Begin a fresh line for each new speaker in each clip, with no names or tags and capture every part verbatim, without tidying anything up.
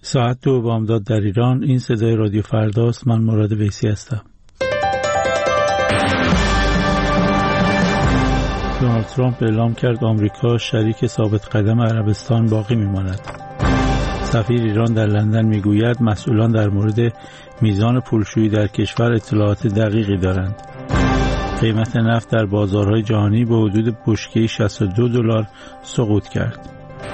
ساعت دو بامداد در ایران. این صدای رادیو فرداست. من مراد ویسی هستم. دونالد ترامپ اعلام کرد آمریکا شریک ثابت قدم عربستان باقی میماند. سفیر ایران در لندن میگوید مسئولان در مورد میزان پولشویی در کشور اطلاعات دقیقی دارند. قیمت نفت در بازارهای جهانی به حدود بشکه‌ای شصت و دو دلار سقوط کرد.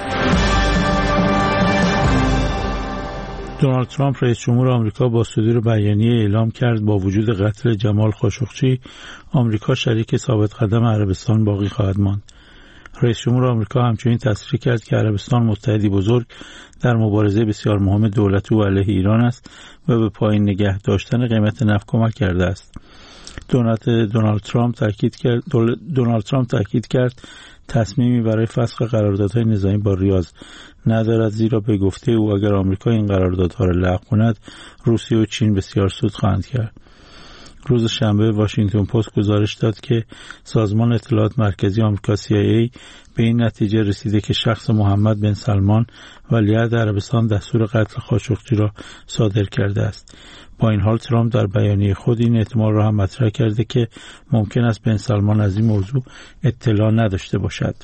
دونالد ترامپ رئیس جمهور آمریکا با صدور بیانیه اعلام کرد با وجود قتل جمال خاشقچی آمریکا شریک ثابت قدم عربستان باقی خواهد ماند. رئیس جمهور آمریکا همچنین تصریح کرد که عربستان متحدی بزرگ در مبارزه بسیار مهم دولت او علیه ایران است و به پایین نگه داشتن قیمت نفت کمک کرده است. دولت دونالد ترامپ تاکید کرد دونالد ترامپ تاکید کرد تصمیمی برای فسخ قراردادهای نظامی با ریاض ندارد، زیرا به گفته او اگر آمریکا این قراردادها را لغو کند روسیه و چین بسیار سود خواهند کرد. روز شنبه واشنگتن پست گزارش داد که سازمان اطلاعات مرکزی آمریکا سی آی ای به این نتیجه رسیده که شخص محمد بن سلمان ولیعهد عربستان دستور قتل خاشقچی را صادر کرده است. با این حال ترامپ در بیانیه خود این احتمال را هم مطرح کرده که ممکن است بن سلمان از این موضوع اطلاع نداشته باشد.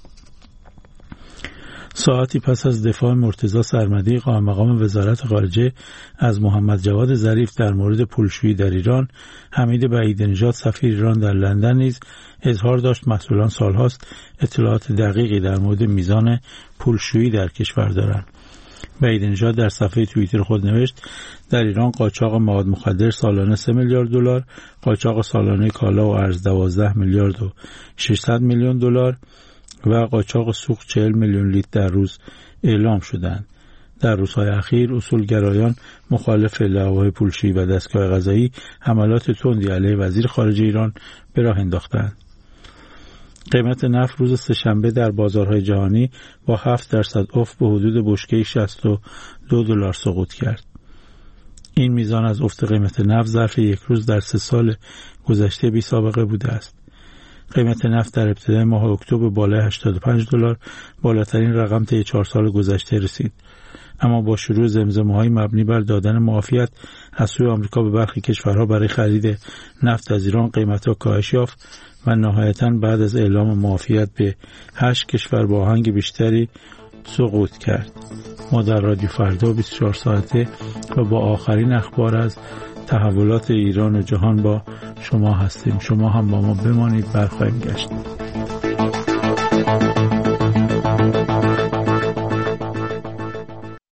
ساعتی پس از دفاع مرتضی سرمدی قائم مقام وزارت خارجه از محمد جواد ظریف در مورد پولشویی در ایران، حمید بعیدی‌نژاد سفیر ایران در لندن نیز اظهار داشت مسئولان سالهاست اطلاعات دقیقی در مورد میزان پولشویی در کشور دارند. بعیدی‌نژاد در صفحه توییتر خود نوشت در ایران قاچاق مواد مخدر سالانه سه میلیارد دلار، قاچاق سالانه کالا و ارز دوازده میلیارد و ششصد میلیون دلار و قاچاق سوخت چهل میلیون لیتر در روز اعلام شدند. در روزهای اخیر اصولگرایان مخالف دعواهای پولشویی و دستگاه قضایی حملات تندی علیه وزیر خارجه ایران به راه انداختند. قیمت نفت روز سه‌شنبه در بازارهای جهانی با هفت درصد افت به حدود بشکه‌ای شصت و دو دلار سقوط کرد. این میزان از افت قیمت نفت ظرف یک روز در سه سال گذشته بی سابقه بوده است. قیمت نفت در ابتدای ماه اکتبر بالای هشتاد و پنج دلار، بالاترین رقم طی چهار سال گذشته رسید. اما با شروع زمزمه‌های مبنی بر دادن معافیت از سوی آمریکا به برخی کشورها برای خرید نفت از ایران، قیمت‌ها کاهش یافت و نهایتاً بعد از اعلام معافیت به هشت کشور با آهنگ بیشتری سقوط کرد. ما در رادیو فردا بیست و چهار ساعته و با آخرین اخبار از تحولات ایران و جهان با شما هستیم. شما هم با ما بمانید، برخواهیم گشت.